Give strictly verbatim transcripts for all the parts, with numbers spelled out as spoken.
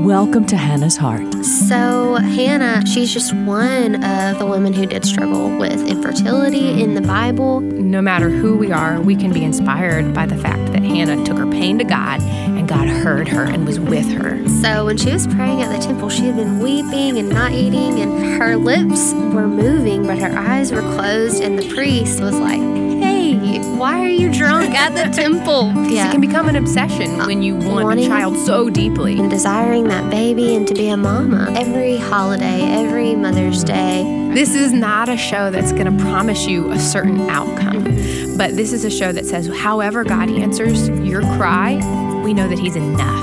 Welcome to Hannah's Heart. So Hannah, she's just one of the women who did struggle with infertility in the Bible. No matter who we are, we can be inspired by the fact that Hannah took her pain to God and God heard her and was with her. So when she was praying at the temple, she had been weeping and not eating, and her lips were moving, but her eyes were closed, and the priest was like, hey, why are you drunk at the temple? Yeah. It can become an obsession when you want Wanting a child so deeply. And desiring that baby and to be a mama. Every holiday, every Mother's Day. This is not a show that's going to promise you a certain outcome, but this is a show that says, however God answers your cry, we know that He's enough.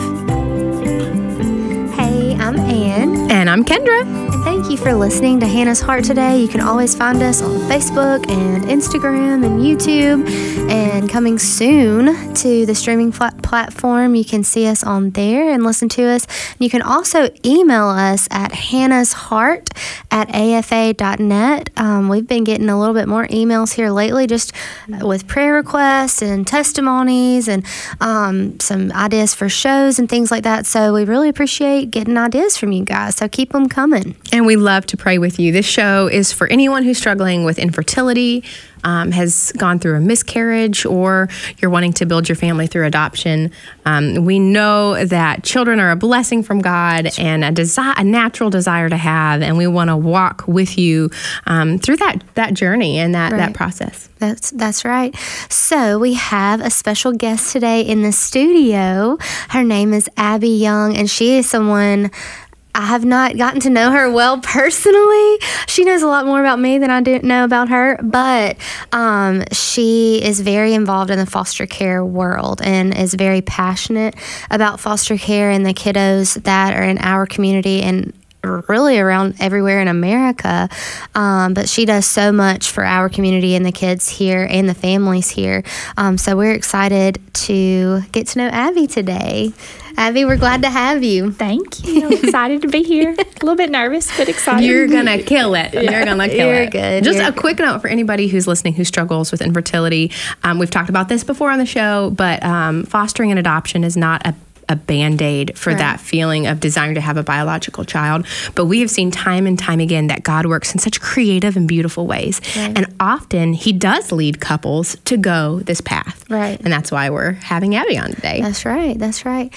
Hey, I'm Ann. And I'm Kendra. And thank you for listening to Hannah's Heart today. You can always find us on Facebook and Instagram and YouTube. And coming soon to the streaming flat platform, you can see us on there and listen to us. You can also email us at hannahsheart at a f a dot net. Um, we've been getting a little bit more emails here lately, just with prayer requests and testimonies and um, some ideas for shows and things like that. So we really appreciate getting ideas from you guys. So keep them coming. And we love to pray with you. This show is for anyone who's struggling with infertility, um, has gone through a miscarriage, or you're wanting to build your family through adoption. Um, we know that children are a blessing from God and a desire, a natural desire to have, and we want to walk with you um, through that that journey and that, right. that process. That's that's right. So we have a special guest today in the studio. Her name is Abby Young, and she is someone I have not gotten to know her well personally. She knows a lot more about me than I do know about her, but um, she is very involved in the foster care world and is very passionate about foster care and the kiddos that are in our community and really around everywhere in America. Um, but she does so much for our community and the kids here and the families here. Um, so we're excited to get to know Abby today. Abby, we're glad to have you. Thank you. I'm excited to be here. A little bit nervous, but excited. You're going to kill it. Yeah. You're going to kill You're it. good. Just You're a quick note for anybody who's listening who struggles with infertility. Um, we've talked about this before on the show, but um, fostering and adoption is not a a Band-Aid for right. that feeling of desiring to have a biological child. But we have seen time and time again that God works in such creative and beautiful ways. Right. And often He does lead couples to go this path. Right. And that's why we're having Abby on today. That's right. That's right.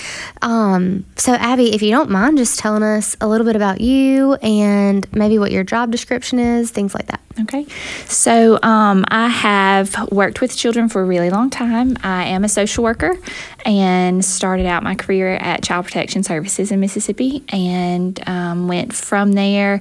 Um, so Abby, if you don't mind just telling us a little bit about you and maybe what your job description is, things like that. Okay. So um, I have worked with children for a really long time. I am a social worker and started out my career at Child Protection Services in Mississippi, and um, went from there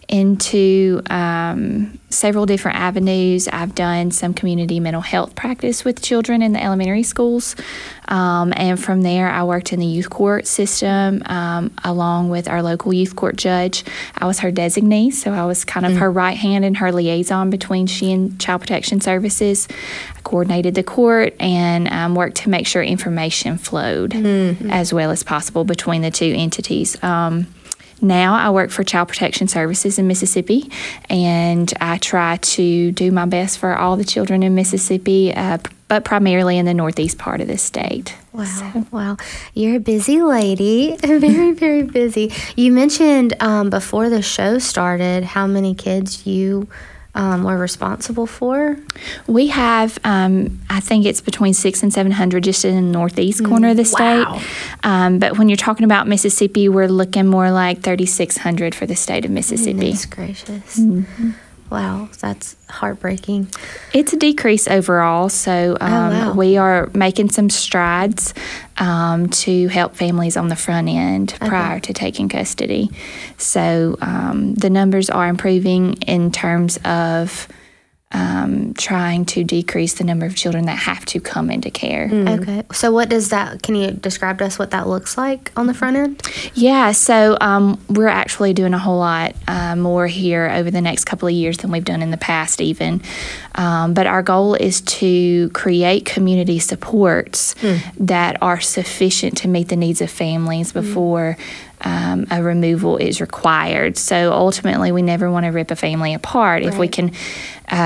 into um, several different avenues. I've done some community mental health practice with children in the elementary schools, um, and from there I worked in the youth court system um, along with our local youth court judge. I was her designee, so I was kind of mm. her right hand and her liaison between she and Child Protection Services. I coordinated the court and um, worked to make sure information flowed mm-hmm. as well as possible between the two entities. Um, Now I work for Child Protection Services in Mississippi, and I try to do my best for all the children in Mississippi, uh, but primarily in the northeast part of the state. Wow, so. wow. You're a busy lady, very, very busy. You mentioned um, before the show started how many kids you Um, we're responsible for? We have, um, I think it's between six and seven hundred just in the northeast mm, corner of the state. Wow. Um, but when you're talking about Mississippi, we're looking more like thirty-six hundred for the state of Mississippi. Goodness gracious. Mm-hmm. Wow, that's heartbreaking. It's a decrease overall, so um, oh, wow. we are making some strides um, to help families on the front end okay. prior to taking custody. So um, the numbers are improving in terms of um, trying to decrease the number of children that have to come into care. Mm. Okay. So what does that, can you describe to us what that looks like on the front end? Yeah, so um, we're actually doing a whole lot uh, more here over the next couple of years than we've done in the past even. Um, but our goal is to create community supports mm. that are sufficient to meet the needs of families before mm. Um, a removal is required. So ultimately, we never want to rip a family apart. Right. If we can uh,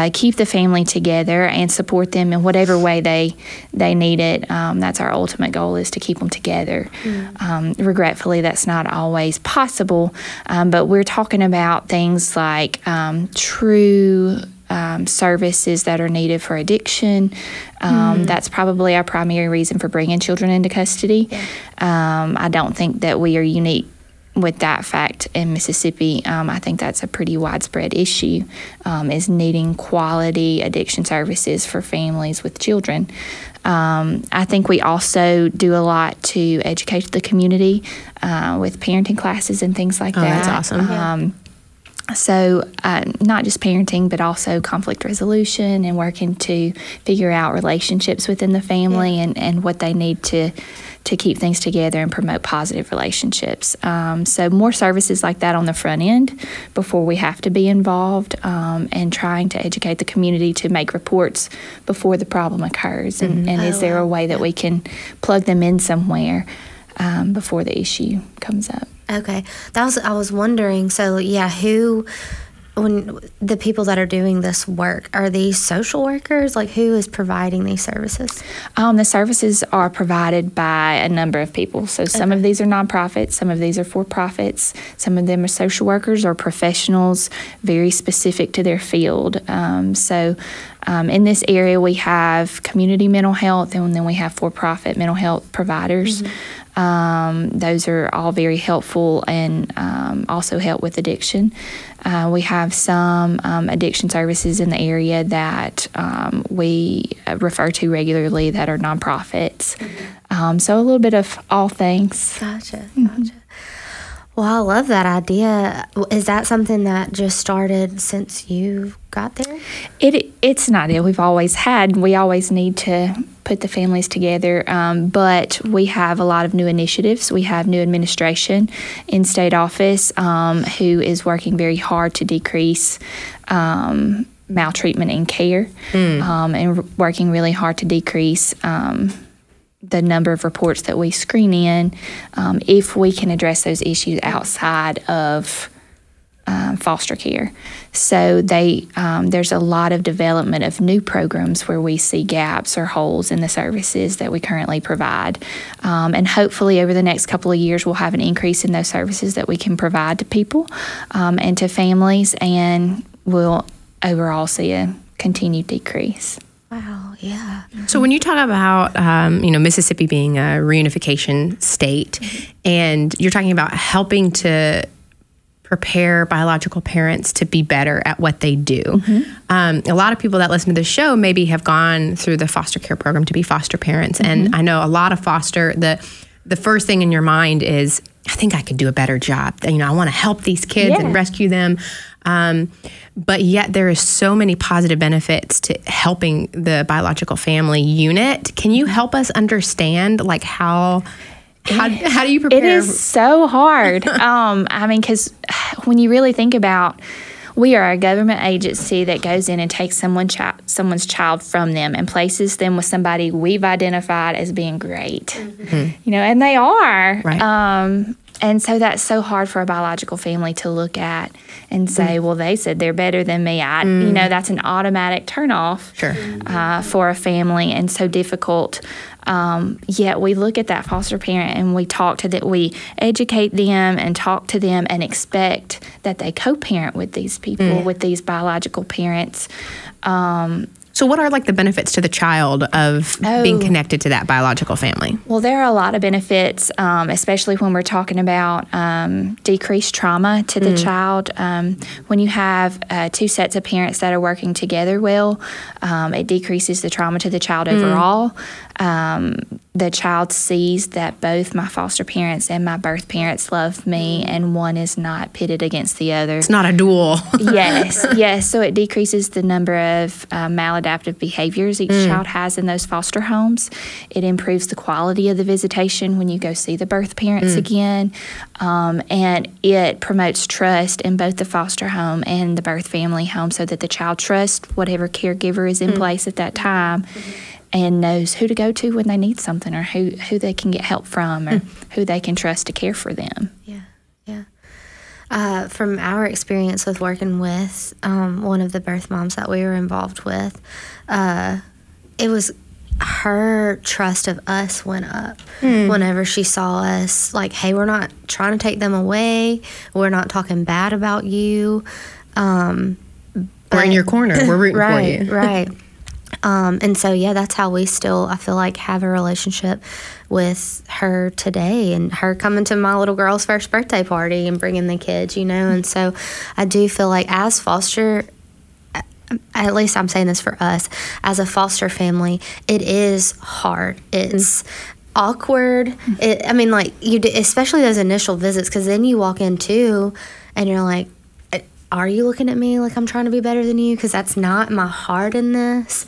keep the family together and support them in whatever way they they need it. Um, that's our ultimate goal, is to keep them together. Mm. Um, regretfully, that's not always possible, um, but we're talking about things like um, true Um, services that are needed for addiction. Um, mm. That's probably our primary reason for bringing children into custody. Yeah. Um, I don't think that we are unique with that fact in Mississippi. Um, I think that's a pretty widespread issue, um, is needing quality addiction services for families with children. Um, I think we also do a lot to educate the community uh, with parenting classes and things like oh, that. That's awesome. Um, yeah. So uh, not just parenting, but also conflict resolution and working to figure out relationships within the family yeah. and, and what they need to to keep things together and promote positive relationships. Um, so more services like that on the front end before we have to be involved, um, and trying to educate the community to make reports before the problem occurs. And, mm-hmm. and is oh, there a way that yeah. we can plug them in somewhere um, before the issue comes up? Okay, that was I was wondering. So yeah, who, when the people that are doing this work, are these social workers? Like, who is providing these services? Um, the services are provided by a number of people. So some okay. of these are nonprofits, some of these are for profits, some of them are social workers or professionals very specific to their field. Um, so. Um, in this area, we have community mental health, and then we have for-profit mental health providers. Mm-hmm. Um, those are all very helpful and um, also help with addiction. Uh, we have some um, addiction services in the area that um, we refer to regularly that are nonprofits. Mm-hmm. Um, so a little bit of all things. Gotcha, gotcha. Mm-hmm. Well, I love that idea. Is that something that just started since you got there? It It's an idea we've always had. We always need to put the families together, um, but we have a lot of new initiatives. We have new administration in state office um, who is working very hard to decrease um, maltreatment in care mm. um, and r- working really hard to decrease um the number of reports that we screen in, um, if we can address those issues outside of um, foster care. So they um, there's a lot of development of new programs where we see gaps or holes in the services that we currently provide. Um, and hopefully over the next couple of years, we'll have an increase in those services that we can provide to people um, and to families, and we'll overall see a continued decrease. Wow, yeah. So when you talk about, um, you know, Mississippi being a reunification state, mm-hmm. and you're talking about helping to prepare biological parents to be better at what they do, mm-hmm. um, a lot of people that listen to this show maybe have gone through the foster care program to be foster parents. Mm-hmm. And I know a lot of foster, the the first thing in your mind is, I think I could do a better job. You know, I want to help these kids yeah. and rescue them. Um, but yet there is so many positive benefits to helping the biological family unit. Can you help us understand, like, how how, how do you prepare? It is so hard. um, I mean, because when you really think about, we are a government agency that goes in and takes someone chi- someone's child from them and places them with somebody we've identified as being great. Mm-hmm. You know, and they are. Right. Um, And so that's so hard for a biological family to look at and say, mm. well, they said they're better than me. I, mm. You know, that's an automatic turnoff sure. uh, for a family, and so difficult. Um, yet we look at that foster parent and we talk to that, we educate them and talk to them and expect that they co-parent with these people, mm. with these biological parents. Um, So what are, like, the benefits to the child of oh. being connected to that biological family? Well, there are a lot of benefits, um, especially when we're talking about um, decreased trauma to the mm. child. Um, when you have uh, two sets of parents that are working together well, um, it decreases the trauma to the child mm. overall. Um, the child sees that both my foster parents and my birth parents love me, and one is not pitted against the other. It's not a duel. yes, yes. So it decreases the number of uh, maladaptive behaviors each mm. child has in those foster homes. It improves the quality of the visitation when you go see the birth parents mm. again. Um, and it promotes trust in both the foster home and the birth family home, so that the child trusts whatever caregiver is in mm. place at that time. Mm-hmm. And knows who to go to when they need something, or who, who they can get help from, or mm. who they can trust to care for them. Yeah, yeah. Uh, from our experience with working with um, one of the birth moms that we were involved with, uh, it was her trust of us went up mm. whenever she saw us like, hey, we're not trying to take them away. We're not talking bad about you. Um, we're in your corner. We're rooting right, for you. Right. Um, and so, yeah, that's how we still, I feel like, have a relationship with her today, and her coming to my little girl's first birthday party and bringing the kids, you know. And so I do feel like as foster, at least I'm saying this for us, as a foster family, it is hard. It's mm-hmm. awkward. It, I mean, like, you, do, especially those initial visits, because then you walk in too and you're like, are you looking at me like I'm trying to be better than you? Because that's not my heart in this.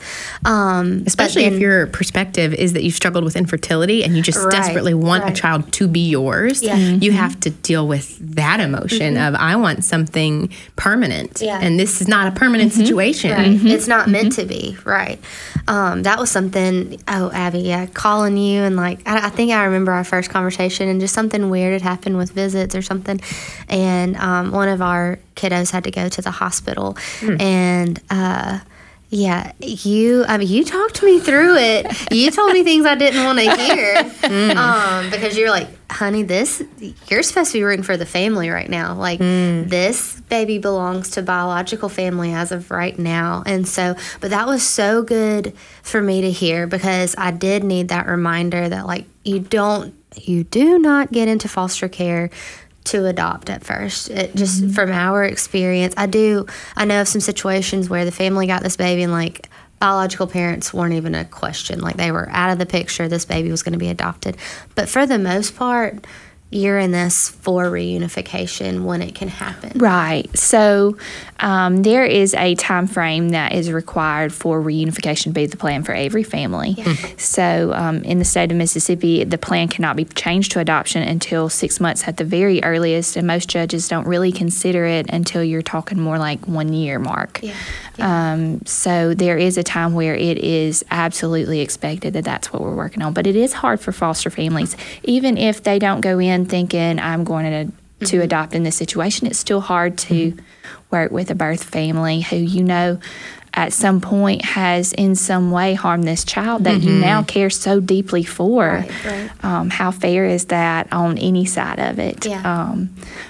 Um, Especially then, if your perspective is that you've struggled with infertility and you just right, desperately want right. a child to be yours. Yeah. Mm-hmm. You have to deal with that emotion mm-hmm. of, I want something permanent. Yeah. And this is not a permanent mm-hmm. situation. Right. Mm-hmm. It's not meant to be. Right. Um, that was something, oh, Abby, yeah, calling you. And like, I, I think I remember our first conversation, and just something weird had happened with visits or something. And um, one of our kiddos had to go to the hospital. Mm. And, uh, yeah, you, I mean, you talked me through it. You told me things I didn't want to hear. Mm. Um, because you were like, honey, this, you're supposed to be rooting for the family right now. Like, mm. this baby belongs to biological family as of right now. And so, but that was so good for me to hear, because I did need that reminder that, like, you don't, you do not get into foster care to adopt at first. It just mm-hmm. from our experience, I do I know of some situations where the family got this baby and like biological parents weren't even a question. Like, they were out of the picture. This baby was going to be adopted. But for the most part, you're in this for reunification when it can happen. Right. So um, there is a time frame that is required for reunification to be the plan for every family. Yeah. So um, in the state of Mississippi, the plan cannot be changed to adoption until six months at the very earliest, and most judges don't really consider it until you're talking more like one year mark. Yeah. Yeah. Um, so there is a time where it is absolutely expected that that's what we're working on. But it is hard for foster families, even if they don't go in thinking I'm going to mm-hmm. to adopt in this situation. It's still hard to mm-hmm. work with a birth family who you know at some point has in some way harmed this child that mm-hmm. you now care so deeply for. Right, right. Um, how fair is that on any side of it? Yeah. Um,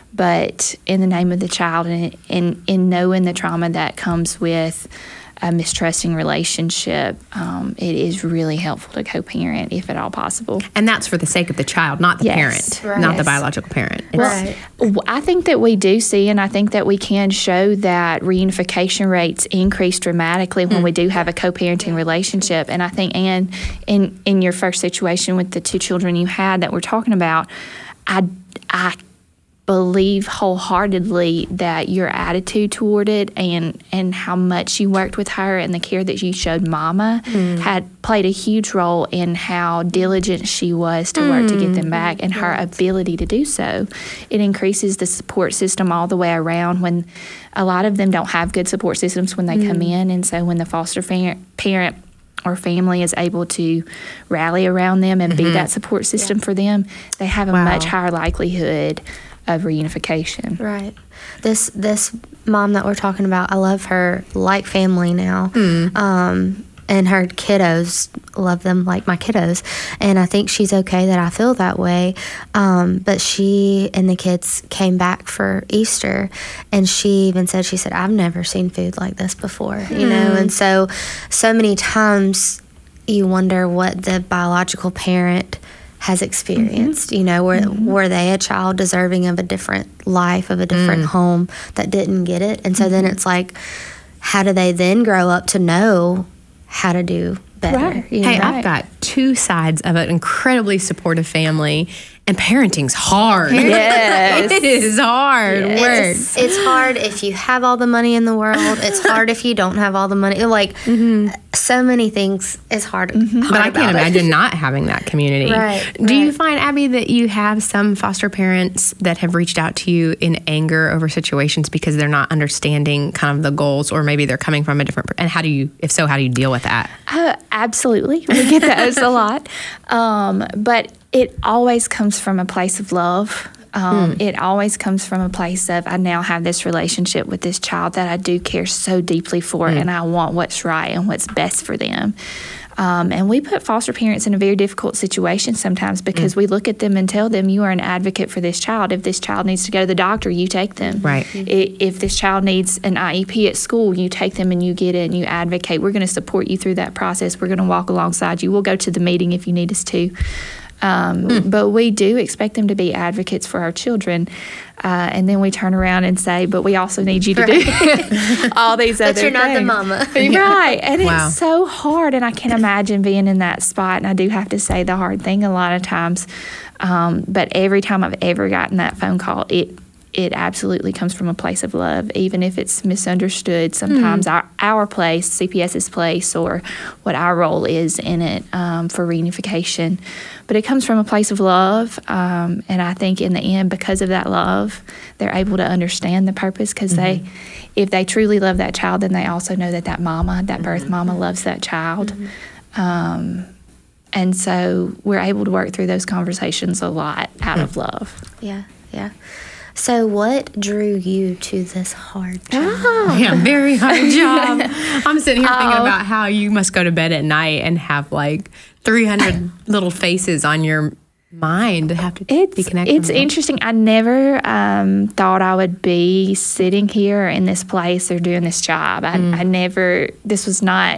but in the name of the child, and in, in knowing the trauma that comes with a mistrusting relationship, um, it is really helpful to co-parent if at all possible. And that's for the sake of the child, not the yes, parent, right. not yes. the biological parent. It's, right. I think that we do see, and I think that we can show that reunification rates increase dramatically when mm. we do have a co-parenting relationship. And I think, Anne, in, in your first situation with the two children you had that we're talking about, I, I believe wholeheartedly that your attitude toward it and and how much you worked with her and the care that you showed Mama mm. had played a huge role in how diligent she was to mm. work to get them back, and her ability to do so. It increases the support system all the way around when a lot of them don't have good support systems when they mm. come in, and so when the foster fa- parent or family is able to rally around them and mm-hmm. be that support system yeah. for them, they have a wow. much higher likelihood of reunification. Right. This this mom that we're talking about, I love her like family now. Mm. Um, and her kiddos, love them like my kiddos. And I think she's okay that I feel that way. Um, but she and the kids came back for Easter, and she even said, she said, I've never seen food like this before, mm. you know? And so, so many times you wonder what the biological parent has experienced, mm-hmm. you know, were, mm-hmm. were they a child deserving of a different life, of a different mm. home that didn't get it? And so mm-hmm. then it's like, how do they then grow up to know how to do better? Right. You know? Hey, I've got two sides of an incredibly supportive family, and parenting's hard. Yes. It is hard yeah. work. It's, it's hard if you have all the money in the world. It's hard if you don't have all the money. Like, mm-hmm. so many things is hard. Mm-hmm. hard but I can't it. imagine not having that community. Right. Do right. you find, Abby, that you have some foster parents that have reached out to you in anger over situations because they're not understanding kind of the goals, or maybe they're coming from a different, and how do you, if so, how do you deal with that? Uh, absolutely. We get those a lot. Um, but it always comes from a place of love. Um, mm. It always comes from a place of, I now have this relationship with this child that I do care so deeply for, mm. and I want what's right and what's best for them. Um, and we put foster parents in a very difficult situation sometimes because mm. we look at them and tell them, you are an advocate for this child. If this child needs to go to the doctor, you take them. Right. If, if this child needs an I E P at school, you take them and you get it and you advocate. We're going to support you through that process. We're going to walk alongside you. We'll go to the meeting if you need us to. Um, mm. But we do expect them to be advocates for our children. Uh, and then we turn around and say, but we also need you to right. do all these but other things. But you're not the mama. Right. And wow. it's so hard. And I can imagine being in that spot. And I do have to say the hard thing a lot of times. Um, but every time I've ever gotten that phone call, it it absolutely comes from a place of love, even if it's misunderstood. Sometimes mm. our, our place, CPS's place, or what our role is in it um, for reunification. But it comes from a place of love, um, and I think in the end, because of that love, they're able to understand the purpose, because mm-hmm. they, if they truly love that child, then they also know that that mama, that mm-hmm. birth mama loves that child. Mm-hmm. Um, and so we're able to work through those conversations a lot out mm. of love. Yeah, yeah. So what drew you to this hard job? Oh. Yeah, very hard job. I'm sitting here thinking Uh-oh. about how you must go to bed at night and have like three hundred little faces on your mind to have to it's, be connected. It's interesting. I never um, thought I would be sitting here in this place or doing this job. I, mm. I never, this was not...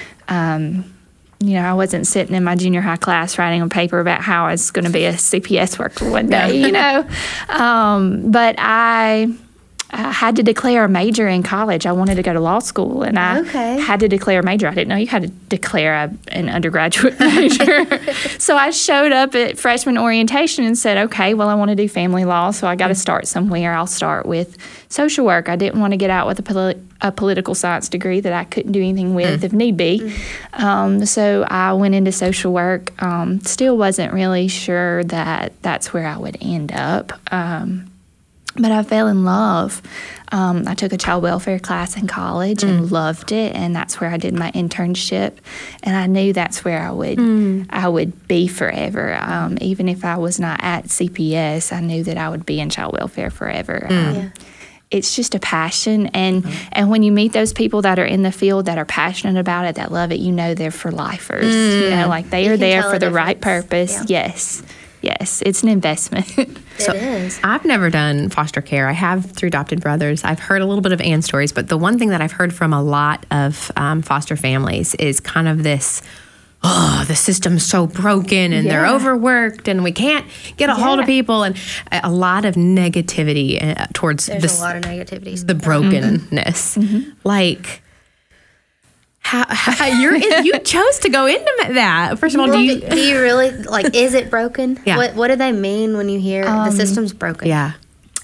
Um, You know, I wasn't sitting in my junior high class writing a paper about how I was going to be a C P S worker one day, you know. Um, but I, I had to declare a major in college. I wanted to go to law school, and I okay. had to declare a major. I didn't know you had to declare a, an undergraduate major. So I showed up at freshman orientation and said, okay, well, I want to do family law, so I got to start somewhere. I'll start with social work. I didn't want to get out with a poli- a political science degree that I couldn't do anything with mm. if need be. Mm. Um, so I went into social work. Um, still wasn't really sure that that's where I would end up. Um, but I fell in love. Um, I took a child welfare class in college mm. and loved it, and that's where I did my internship. And I knew that's where I would mm. I would be forever. Um, even if I was not at C P S, I knew that I would be in child welfare forever. Mm. Um, yeah. It's just a passion, and mm-hmm. and when you meet those people that are in the field that are passionate about it, that love it, you know they're for lifers. Mm. You know, like they you are there for the difference. right purpose. Yeah. Yes, yes, it's an investment. So, it is. I've never done foster care. I have through adopted brothers. I've heard a little bit of Ann stories, but the one thing that I've heard from a lot of um, foster families is kind of this, oh, the system's so broken and yeah. they're overworked and we can't get a yeah. hold of people, and a lot of negativity uh, towards There's this, a lot of negativity. the brokenness. Mm-hmm. Like, how, how you're in, you chose to go into that. First of all, do you do you really like? Is it broken? Yeah. What What do they mean when you hear um, the system's broken? Yeah.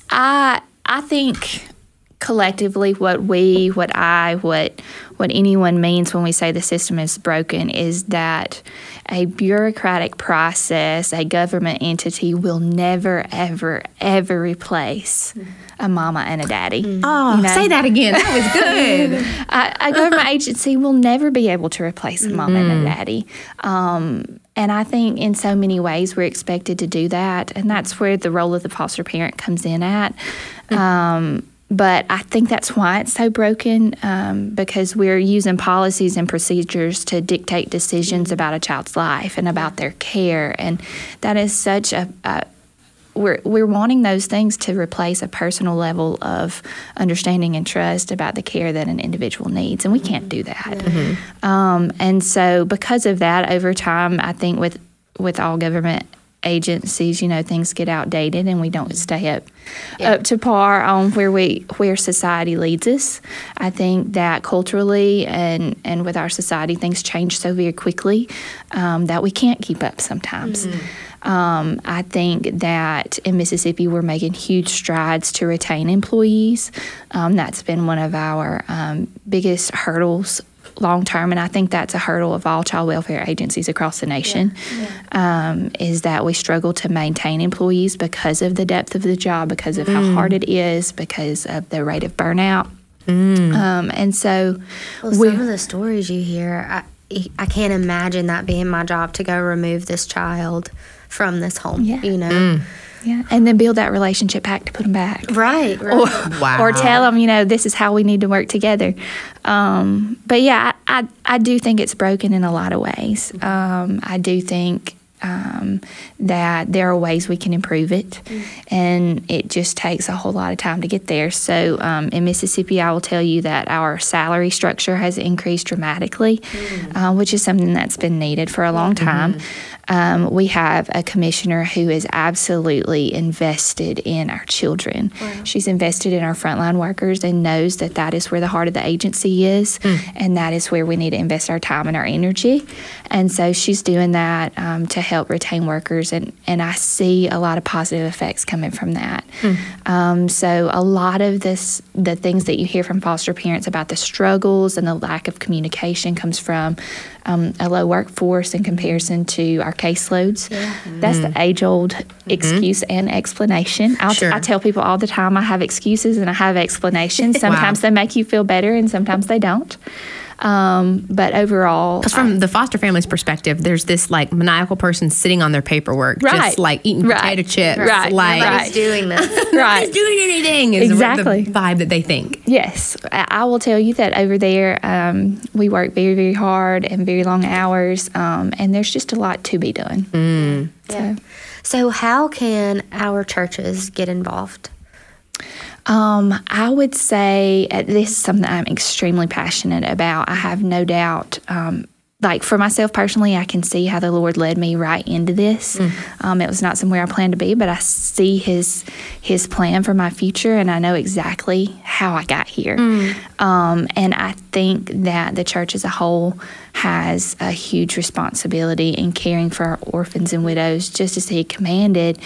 I I think collectively, what we, what I, what what anyone means when we say the system is broken is that a bureaucratic process, a government entity will never, ever, ever replace a mama and a daddy. Mm. Oh, you know? Say that again. That was good. a, a government agency will never be able to replace a mama mm. and a daddy. Um, and I think in so many ways we're expected to do that, and that's where the role of the foster parent comes in at. Um, But I think that's why it's so broken, um, because we're using policies and procedures to dictate decisions about a child's life and about their care. And that is such a, a we're we're wanting those things to replace a personal level of understanding and trust about the care that an individual needs, and we can't do that. Mm-hmm. Um, and so because of that, over time, I think with with all government agencies, you know, things get outdated and we don't stay up yeah. up to par on where we where society leads us. I think that culturally and and with our society, things change so very quickly um, that we can't keep up sometimes. Mm-hmm. Um, I think that in Mississippi, we're making huge strides to retain employees. Um, that's been one of our um, biggest hurdles long term, and I think that's a hurdle of all child welfare agencies across the nation, yeah. Yeah. Um, is that we struggle to maintain employees because of the depth of the job, because of mm. how hard it is, because of the rate of burnout. Mm. Um, and so well, some of the stories you hear, I, I can't imagine that being my job to go remove this child from this home, yeah. you know. Mm. Yeah, and then build that relationship back to put them back. Right. right. Or, Wow. or tell them, you know, this is how we need to work together. Um, but yeah, I, I, I do think it's broken in a lot of ways. Um, I do think um, that there are ways we can improve it, mm. and it just takes a whole lot of time to get there. So um, in Mississippi, I will tell you that our salary structure has increased dramatically, mm. uh, which is something that's been needed for a long time. Mm-hmm. Um, we have a commissioner who is absolutely invested in our children. Wow. She's invested in our frontline workers and knows that that is where the heart of the agency is, mm. and that is where we need to invest our time and our energy. And so she's doing that um, to help retain workers, and, and I see a lot of positive effects coming from that. Mm. Um, so a lot of this, the things that you hear from foster parents about the struggles and the lack of communication comes from Um, a low workforce in comparison to our caseloads. Yeah. Mm-hmm. That's the age-old mm-hmm. excuse and explanation. I'll sure. t- I tell people all the time I have excuses and I have explanations. Sometimes wow. they make you feel better and sometimes they don't. Um, but overall, because from I, the foster family's perspective, there's this like maniacal person sitting on their paperwork, right. just like eating right. potato chips, right. like nobody's doing this, right? Nobody's doing anything. Is exactly the vibe that they think. Yes, I will tell you that over there, um, we work very, very hard and very long hours, um, and there's just a lot to be done. Mm. Yeah. So, so how can our churches get involved? Um, I would say uh, this is something I'm extremely passionate about. I have no doubt, um, like for myself personally, I can see how the Lord led me right into this. Mm. Um, it was not somewhere I planned to be, but I see His His plan for my future, and I know exactly how I got here. Mm. Um, and I think that the church as a whole has a huge responsibility in caring for our orphans and widows, just as He commanded.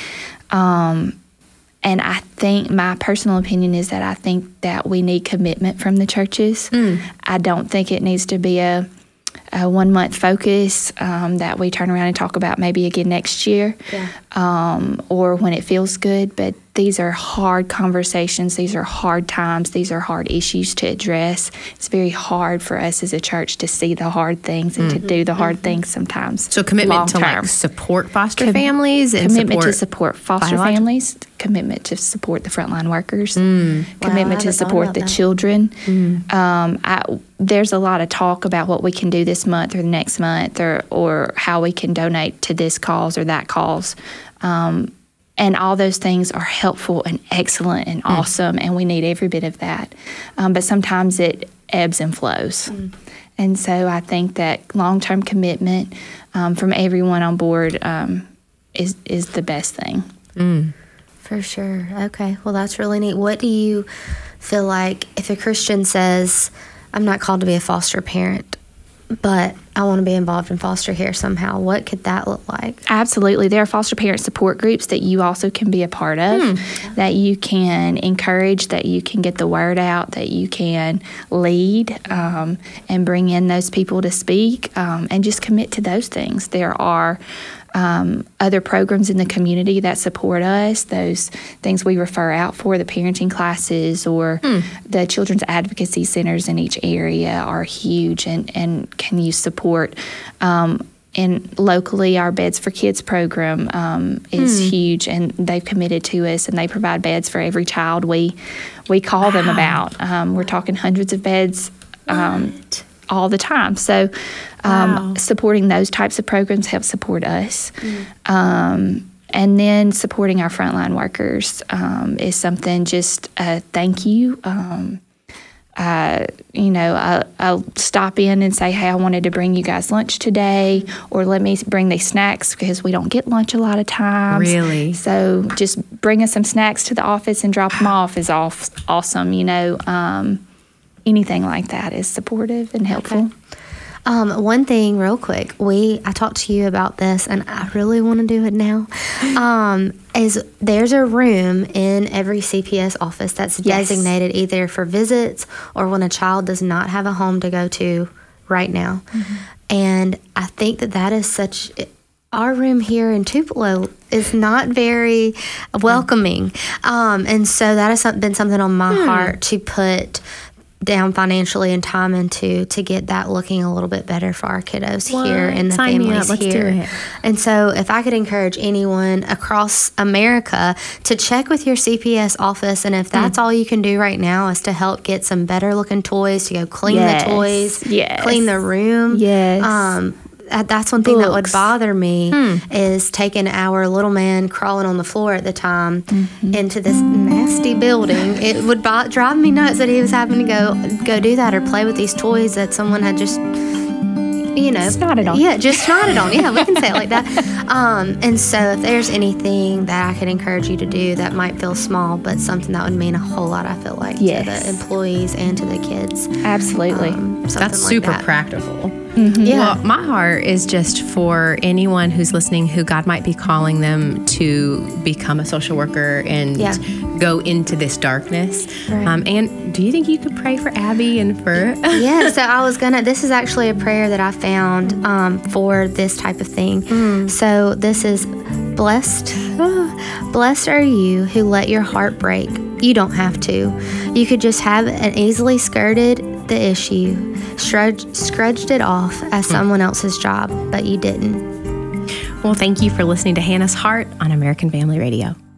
Um, And I think my personal opinion is that I think that we need commitment from the churches. Mm. I don't think it needs to be a, a one-month focus um, that we turn around and talk about maybe again next year yeah. um, or when it feels good. But these are hard conversations. These are hard times. These are hard issues to address. It's very hard for us as a church to see the hard things and mm-hmm. to do the hard mm-hmm. things sometimes. So commitment to like support foster Com- families and commitment support to support foster biological? families. Commitment to support the frontline workers. Mm. Commitment wow, to support the that. children. Mm. Um, I, there's a lot of talk about what we can do this month or the next month, or or how we can donate to this cause or that cause. Um, And all those things are helpful and excellent and mm. awesome, and we need every bit of that. Um, but sometimes it ebbs and flows. Mm. And so I think that long-term commitment um, from everyone on board um, is, is the best thing. Mm. For sure. Okay. Well, that's really neat. What do you feel like if a Christian says, I'm not called to be a foster parent, but I want to be involved in foster care somehow, what could that look like? Absolutely. There are foster parent support groups that you also can be a part of, hmm. that you can encourage, that you can get the word out, that you can lead um, and bring in those people to speak um, and just commit to those things. There are Um, other programs in the community that support us, those things we refer out for, the parenting classes or mm. the children's advocacy centers in each area are huge and, and can use support. Um, and locally, our Beds for Kids program um, is mm. huge, and they've committed to us, and they provide beds for every child we we call wow. them about. Um, we're talking hundreds of beds um, all the time. So um, wow. supporting those types of programs helps support us. Mm. Um, and then supporting our frontline workers um, is something, just a thank you. Um, uh, you know, I'll, I'll stop in and say, hey, I wanted to bring you guys lunch today, or let me bring these snacks because we don't get lunch a lot of times. Really? So just bring us some snacks to the office and drop them off is off, awesome, you know. Um, anything like that is supportive and helpful. Okay. Um, one thing real quick, we I talked to you about this, and I really want to do it now, um, is there's a room in every C P S office that's yes. designated either for visits or when a child does not have a home to go to right now. Mm-hmm. And I think that that is such... Our room here in Tupelo is not very welcoming. Um, and so that has been something on my hmm. heart to put down financially and time into to get that looking a little bit better for our kiddos What? here and the Sign me families up. Let's here. do it. And so if I could encourage anyone across America to check with your C P S office, and if that's Hmm. all you can do right now is to help get some better looking toys, to go clean Yes. the toys, Yes. clean the room. Yes. Um, that- that's one thing that would Books. bother me Hmm. is taking our little man crawling on the floor at the time Mm-hmm. into this nasty building. It would bo- drive me nuts that he was having to go go do that or play with these toys that someone had just, you know, Snotted on. Yeah, just snotted on. Yeah, we can say it like that. Um, and so if there's anything that I could encourage you to do that might feel small, but something that would mean a whole lot, I feel like, Yes. to the employees and to the kids. Absolutely. Um, something That's like super that. practical. Yeah. Well, my heart is just for anyone who's listening who God might be calling them to become a social worker and Yeah. go into this darkness. Right. Um, and do you think you could pray for Abby and for? Yeah, so I was gonna, this is actually a prayer that I found um, for this type of thing. So this is blessed. Blessed are you who let your heart break. You don't have to. You could just have an easily skirted the issue, scrudged, scrudged it off as someone else's job, but you didn't. Well, thank you for listening to Hannah's Heart on American Family Radio.